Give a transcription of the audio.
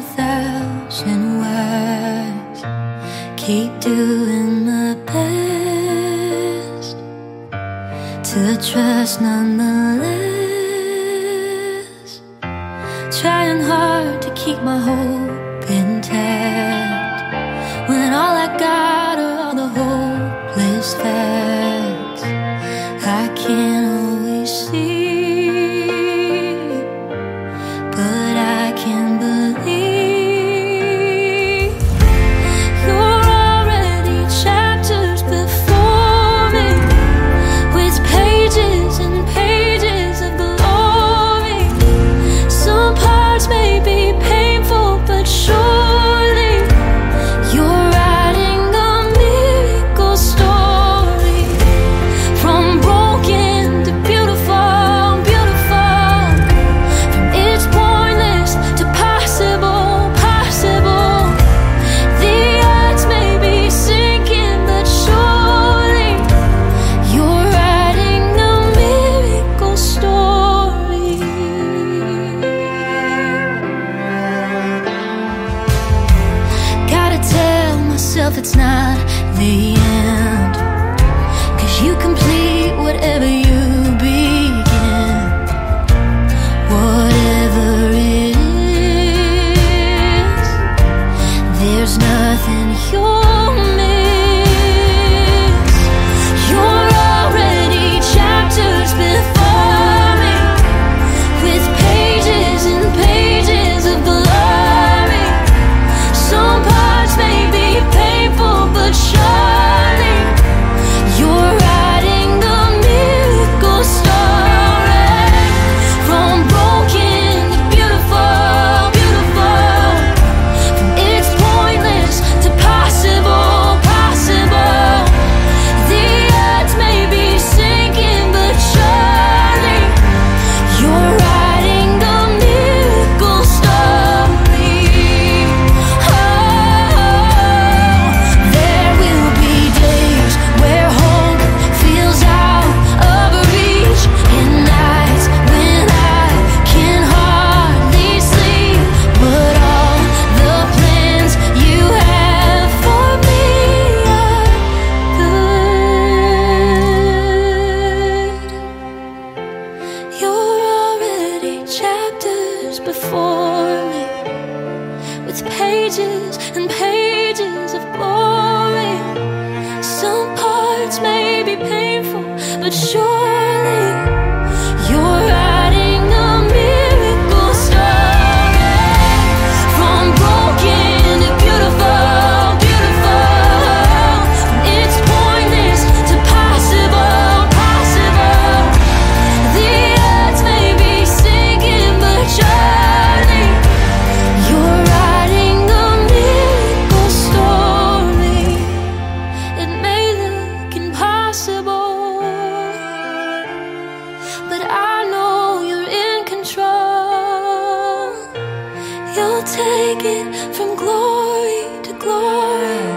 1,000 words. Keep doing my best to trust nonetheless. Trying hard to keep my hope intact when all I got are all the hopeless facts I can't always see, but I can believe you're already chapters before me, with pages and pages of glory. Some parts may be painful, but surely you're writing a miracle story. From broken to beautiful, beautiful. From it's pointless to possible, possible. The odds may be sinking, but surely you're writing a miracle story. Gotta tell myself it's not the end, 'cause you complete whatever you begin. Whatever it is, there's nothing you'll miss. You're already chapters before me, with pages and pages of glory. Some parts may be painful, but surely you're writing a miracle story. From broken to beautiful, beautiful. From it's pointless to possible, possible. The odds may be sinking, but surely you're writing a miracle story. There will be days where hope feels out of reach, and nights when I can hardly sleep. But all the plans you have for me are good. You're already chapters before me, with pages and pages of glory. Some parts may be painful, but surely you're writing a miracle story. From broken to beautiful, beautiful. From it's pointless to possible, possible. The odds may be sinking, but surely you're writing a miracle story. It may look impossible, but I know you're in control. You'll take it from glory to glory.